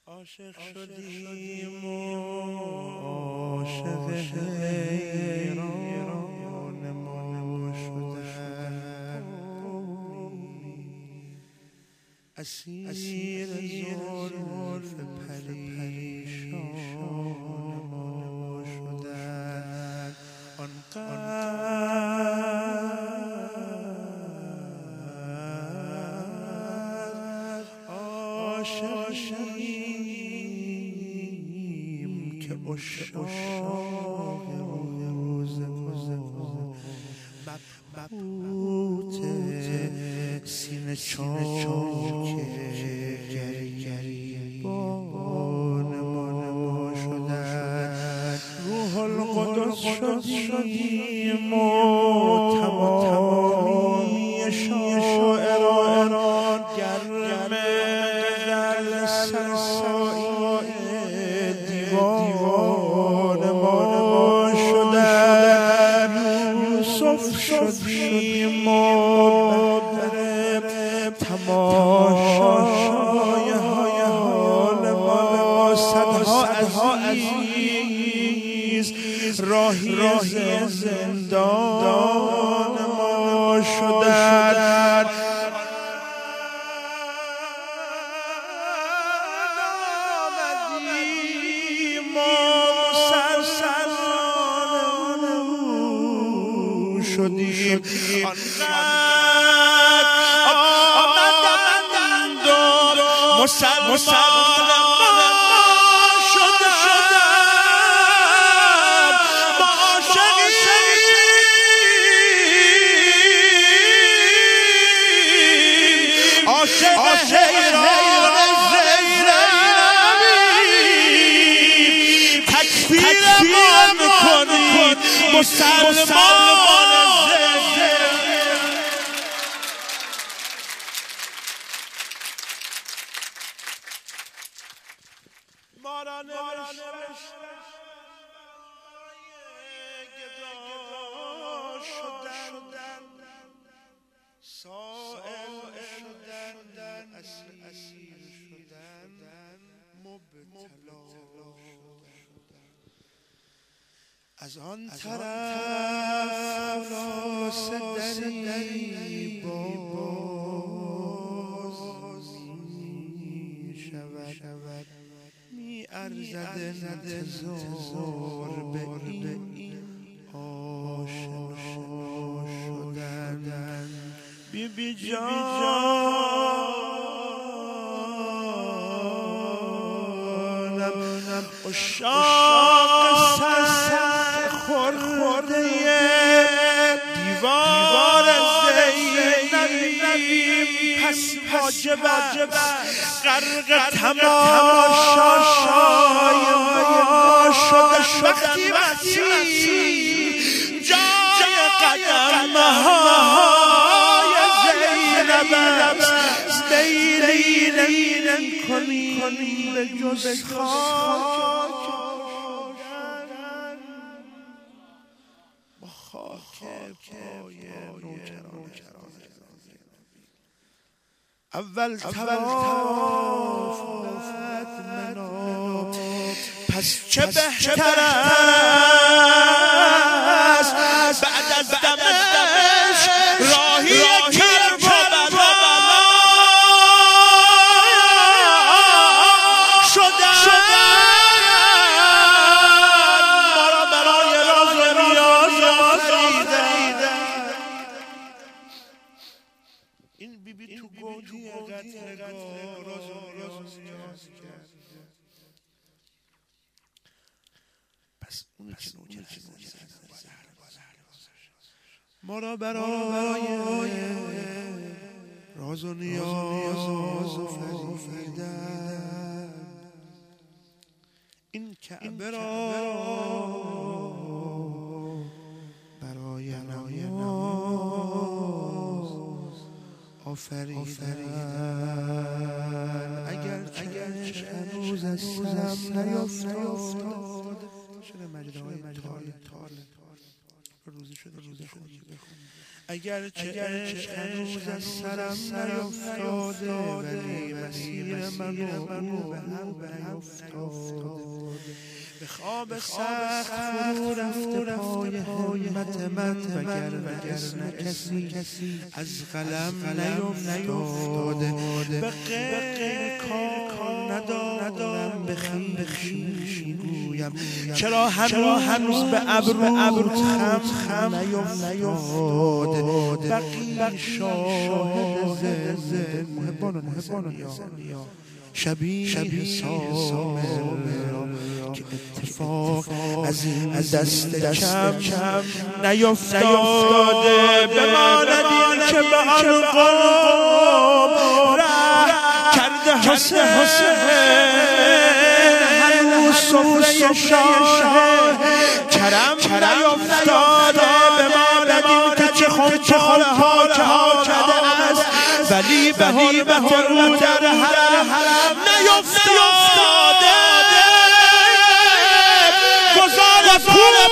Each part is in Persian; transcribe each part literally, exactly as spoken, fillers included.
عاشق شدیم و عاشق حیران ما شدن، اسیر زلف پریشان ما شدن. آنقدر عاشقیم که عشاق روز مبهوت سینه چاک گریبان ما شدن. روح القدس شدیم و تمامی شاعران گرم غزل سرای دیوان ما شدن. یوسف شدیم و بر تماشای حال ما صدها عزیز راهی زندان ما شدن. آمدیم و مسلسلان شدیم. آمدند و مسلسلان عاشق حیران زینبیم. تکبیر ما کنید مسلمان ما را نوشت گدا شدن، سائل شدن، اسیر شدن، مبتلا شدن. از آن طرف خلاصه دری باز می شود، می ارزد انتظار به این آشنا شدن. بی بی جانم عشاق سر خورده دیوار زینبیم. پس واجب غرق تماشای ما شدن. وقتی جای قدم های زینب سیری نکنیم به جز خاک با خاک پای نوکران. اول تواف منو پس چه بهتر است بعد از دمشق راهی کربلا شدن. ما را برای راز و نیاز آفریدن. این بی بی تو گودی قتلگاه راز و نیاز کرد. پس اونی که نوکر ما را برای راز و نیاز آفریدن. این کعبه را برای نماز آفریدن. اگر چه هنوز از سرم نیفتاد شده مجده های تال روزی شده روزی خونی اگر چه عشق هنوز از سرم نیفتاده ولی مسیر منو به هم نیفتاده به خواب سخت فرو رفته پای همت من وگر وگرنه کسی از قلم نیفتاده به غیر کار ندارم به خویش میگویم چرا هنوز به ابرو خم نیفتاده بقی شاهد زن محبان و شبیه سامر که اتفاق از این دست کم نیفتاده بماند این که به آن قوم ره کرده حسین هنوز سفره شاه کرم نیفتاده بماند این که چه خونچال ها کرده است ولی به حرمت او در حرم نیفتاده گذار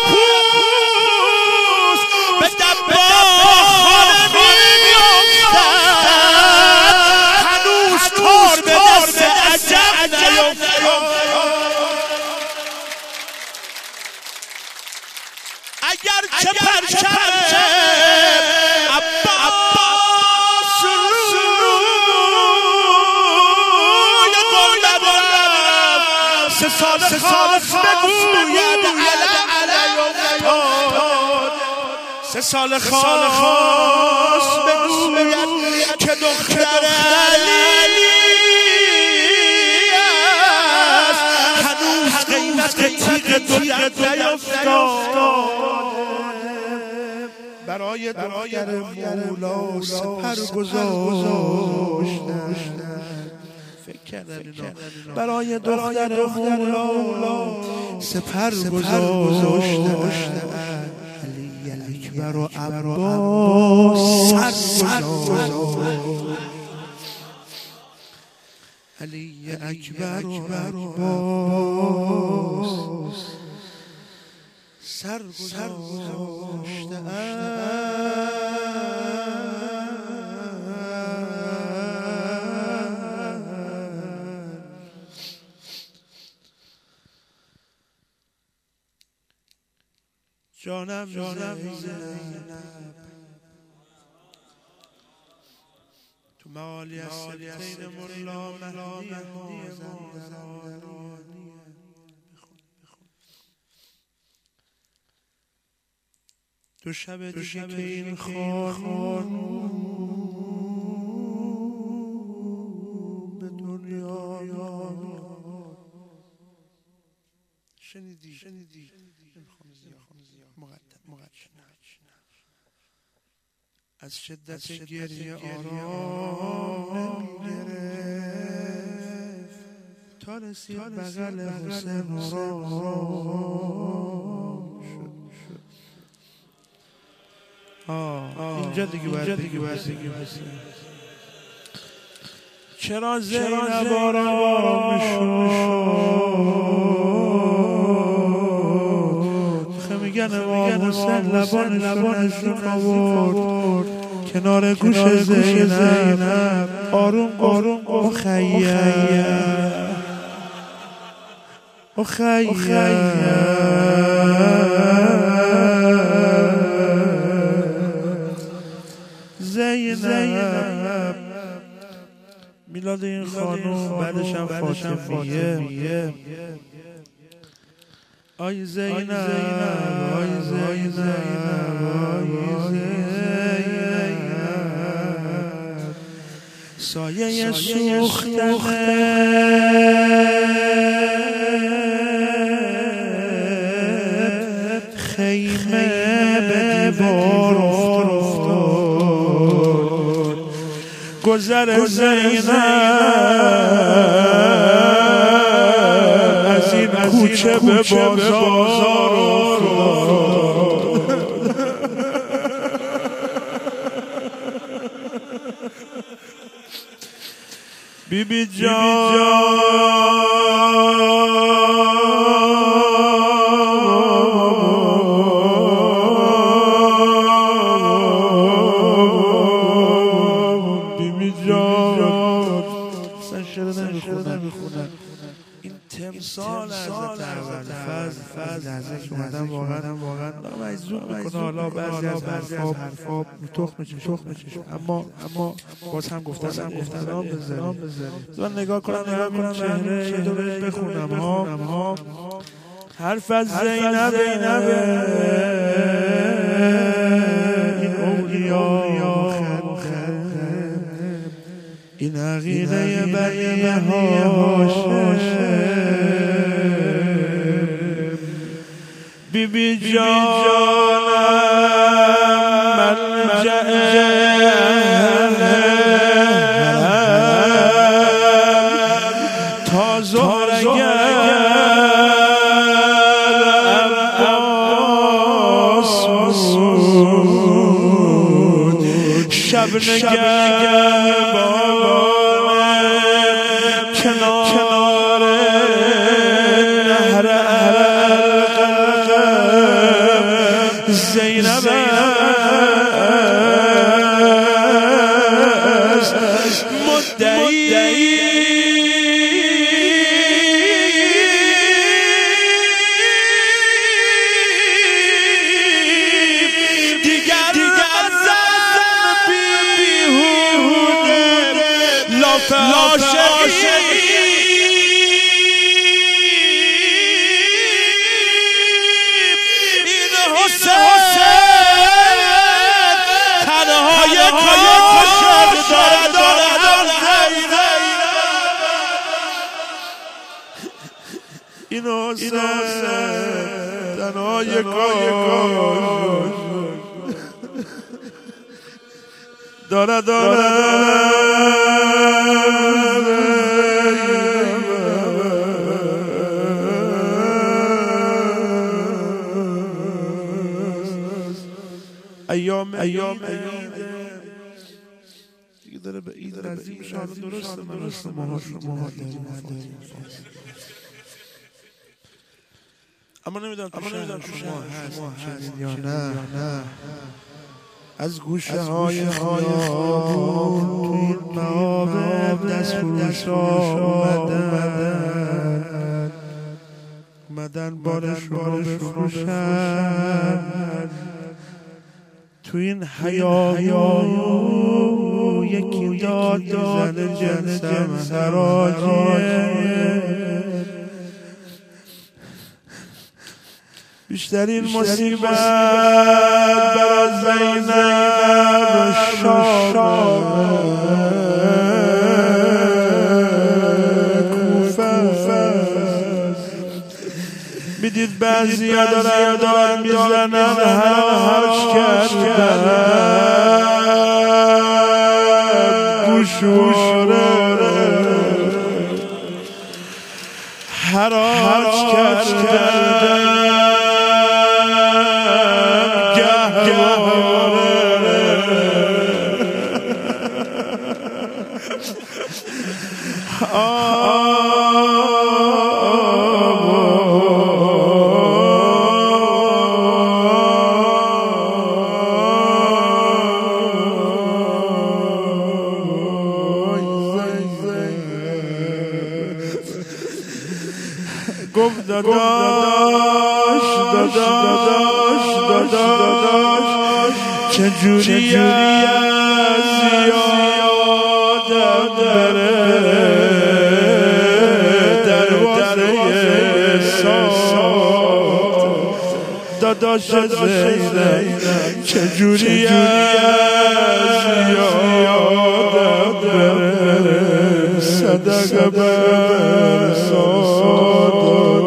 پوست به دباغ میافتد هنوز کار به دست عجب نیفتاده اگر چه پرچم سه سال خاص بگوید علم افتاد سه سال خاص بگوید که دختر علی است هنوز قیمت تیغ دو در نیفتاد برای دختر مولا سپر گذاشتن برای دختر مولا سپر گذاشته علی اکبر و عباس سر گذاشته علی اکبر و عباس سر گذاشته جانم جانم زینب تو معالی از سبتین ملا مهدی مازندرانی دو شب دیگه که این خانون به دنیا شنیدی شنیدی از شدت گریه آرام نمی‌گرفت تا رسید بغل حسین آرام شد اینجا دیگه باید دیگه باید دیگه چرا زینب آرام شد میگن امام حسین لبان لبانشون آورد کنار گوش زینب آروم آروم اخیه اخیه زینب میلاد این خانوم بعدش هم فاطمیه آی زینب آی زینب آی زینب سایه سوختن خیمه به دیوار افتاد گذر زینب از این کوچه به بازار افتاد بی بی جان تمثال حضرت ابوالفضل فضل لحظه که اومدم واقعا واقعا مجذوب میکنه. حالا بعضی از حرفا تخم تخم چشم، اما اما باز هم گفتم احترام بذاریم. من نگاه کنم نگاه کنم چهره یه دو بخونم ها. حرف از زینب این اولیا این عقیده بنی هاشم بی بی جانم ملجأ تا ظهر شب نگر بابان کنار نهر القلب زینب است مدعی عاشقی این حسین تنهای کاشد دارد دارد این حسین تنهای کاشد دارد دارد ایام ایام دیگه داره به عید نزدیک میشه. حالا درسته درسته ماها شما داریم، اما نمیدونم تو شما هست یا نه. از گوشه های خیابون تو این موابق دست فروش آمدن اومدن بارش رو بفروشن تو این حیاهو یکی داد میزنه جنسم حراجیه. بیشترین مصیبت برای زینب شامه کوفه میدید بعضی ها دارن دارن میزنن حراج کردن گوشواره حراج کردن گفت داداش داداش داداش چجوری از زیادت بره دروازه ساخت داداش زینب چجوری از زیادت بره صدقه برساد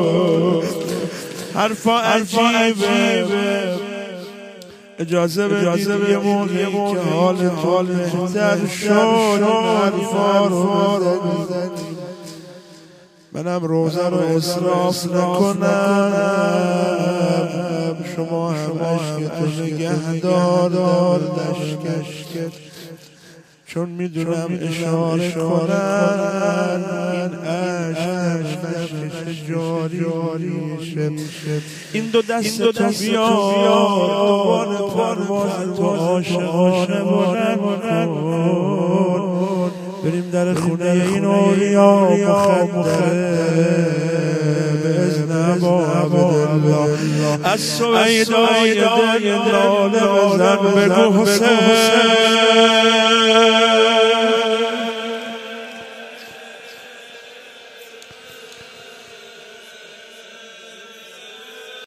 حرفا عجیبه. اجازه بدید یه موقعی که حال حال بهتر شد حرفا رو بزنیم. منم روزه رو اسراف نکنم، شما هم عشقتو نگه دار دشکش، چون میدونم اشاره کنن این عشق نفش جاری شه. این دو دست تو بیا دوباره پرواز تو عاشقانه بلند کن، بریم در خونه این اولیا مخدره از صبح صدای دل لاله بزن بگو حسین